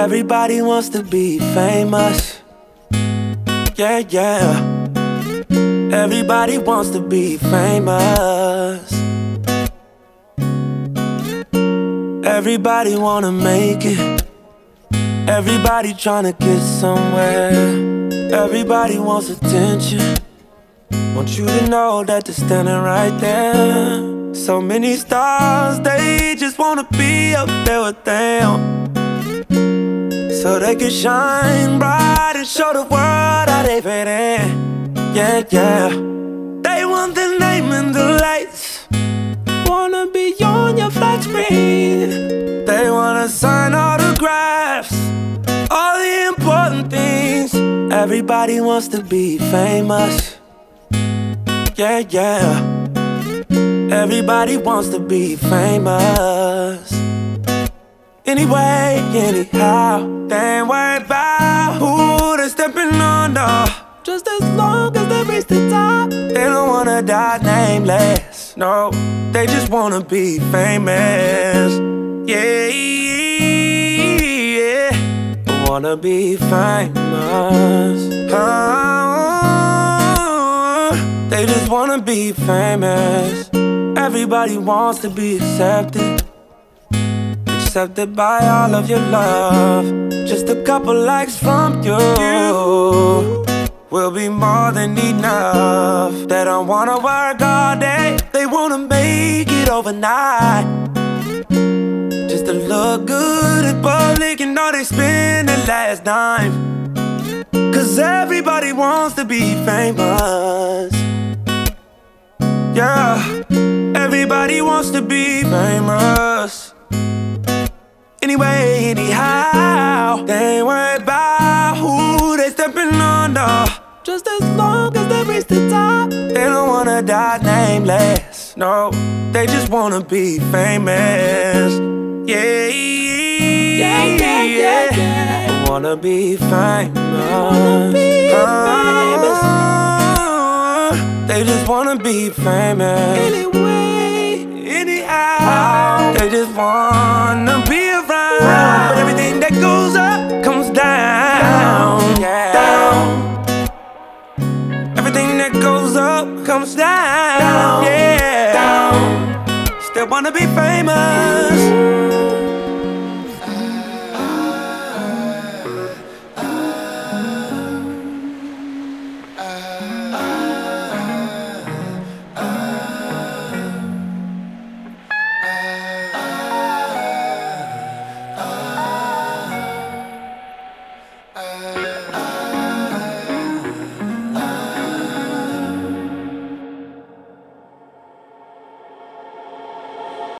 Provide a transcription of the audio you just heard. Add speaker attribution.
Speaker 1: Everybody wants to be famous. Yeah, yeah. Everybody wants to be famous. Everybody wanna make it. Everybody tryna get somewhere. Everybody wants attention. Want you to know that they're standing right there. So many stars, they just wanna be up there with them, so they can shine bright and show the world how they fit in. Yeah, yeah. They want the name and the lights, wanna be on your flat screen. They wanna sign autographs, all the important things. Everybody wants to be famous. Yeah, yeah. Everybody wants to be famous. Anyway, anyhow, they ain't worried about who they're stepping under. Just as long as they reach the top, they don't wanna die nameless. No, they just wanna be famous. Yeah, yeah. Wanna be famous. They just wanna be famous. Everybody wants to be accepted, accepted by all of your love. Just a couple likes from you will be more than enough. They don't wanna work all day, they wanna make it overnight, just to look good in public and know they spend their last dime. Cause everybody wants to be famous. Yeah, everybody wants to be famous. Anyway, anyhow, they ain't worried about who they stepping under. Just as long as they reach the top, they don't wanna die nameless. No, they just wanna be famous. Yeah, yeah, yeah, yeah, yeah. Wanna be famous. Wanna be famous. They just wanna be famous. Anyway, anyhow, they just wanna be around. But everything that goes up comes down. Yeah. Down. Everything that goes up comes down. Yeah. Down. Still wanna be famous.